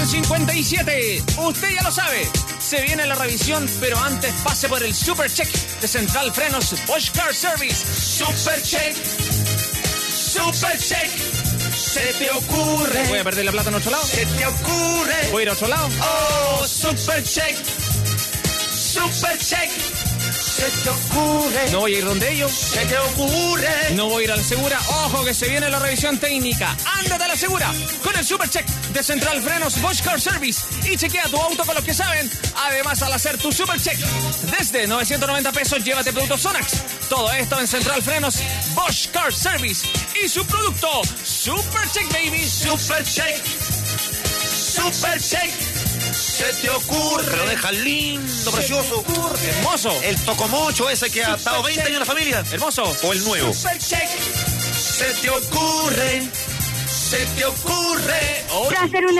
8:57. Usted ya lo sabe. Se viene la revisión, pero antes pase por el Super Check de Central Frenos Bosch Car Service. Super Check. Super Check. ¿Se te ocurre? ¿Voy a perder la plata en otro lado? ¿Se te ocurre? ¿Voy a ir a otro lado? Oh, Super Check. Super Check. ¿Se te ocurre? No voy a ir donde ellos. ¿Se te ocurre? No voy a ir a la segura. Ojo que se viene la revisión técnica. Ándate a la segura con el Super Check de Central Frenos Bosch Car Service y chequea tu auto con los que saben. Además, al hacer tu Super Check desde 990 pesos, llévate productos Sonax. Todo esto en Central Frenos Bosch Car Service y su producto Super Check, baby. Super Check. Super Check. ¿Se te ocurre? Lo deja lindo, precioso. Hermoso. El tocomocho ese que ha estado 20 años en la familia. Hermoso. O el nuevo. Super Check. ¿Se te ocurre? ¿Se te ocurre? Para hacer una